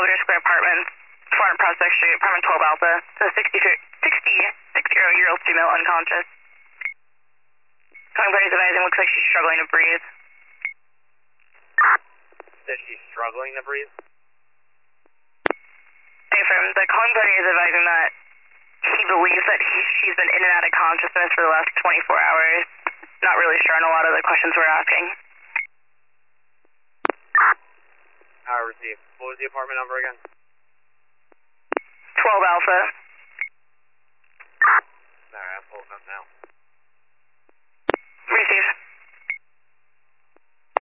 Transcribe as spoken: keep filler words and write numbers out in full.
Belvedere Square Apartments, four hundred Prospect Street, apartment twelve Alpha. The sixty-six-year-old female unconscious. Calling parties advising, looks like she's struggling to breathe. Said she's struggling to breathe? Affirm, the calling party is advising that he believes that he, she's been in and out of consciousness for the last twenty-four hours. Not really sure on a lot of the questions we're asking. I received. What was the apartment number again? twelve Alpha. Alright, I'm pulling up now. Received.